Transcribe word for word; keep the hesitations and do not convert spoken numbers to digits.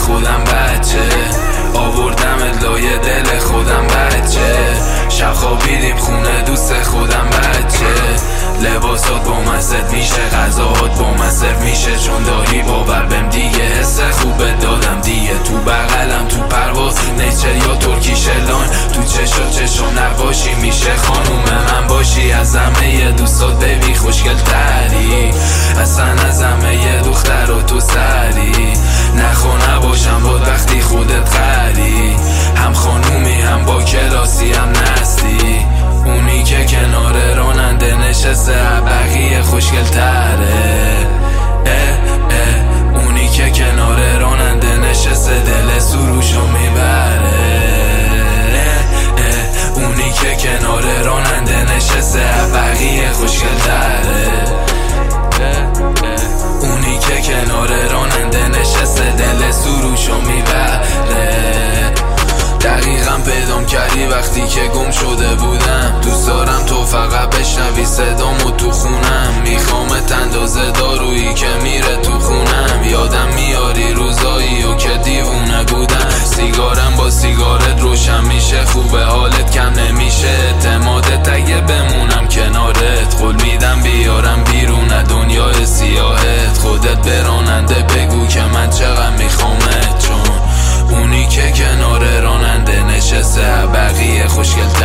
خودم بچه، آوردم لای دل خودم بچه، شب خوابیدیم خونه دوست خودم بچه، لباسات با من ست میشه، غذاهات با من سرو میشه، چون داری باور بهم دیگه، حس خوبت دادم دیگه، تو بغلم تو پرواز نیچر یا ترکی شلان، تو چشا چشم نباشی میشه خانوم من باشی، از همه دوستات بیبی خوشگل تری، اصلا از همه دختر و تو سری، نخوا نباشم با وقتی خودت غری، هم خانومی هم با کلاسی هم نستی، اونی که کنار راننده نشسته بقیه خوشگل تره، اه اه اونی که کنار راننده نشسته دل سروشو میبره، اه اه اونی که کنار راننده نشسته بقیه خوشگل تره، اونی که کنار راننده نشسته دل سروشو میبره. دقیقا پیدام کردی وقتی که گم شده بودم، دوست دارم تو فقط بشنوی صدامو تو خونم، میخوامت اندازه دارویی که میره تو خونم، یادم میاری روزایی و که دیوونه بودم، سیگارم با سیگارت روشن میشه، خوبه حالت کم نمیشه، اعتمادت اگه بمونم کنارت، قول میدم بیارم بیرون دنیای سیاهت، خودت براننده بگو که من چقدر میخوامت، چون اونی که کنار راننده نشسته بقیه خوشگل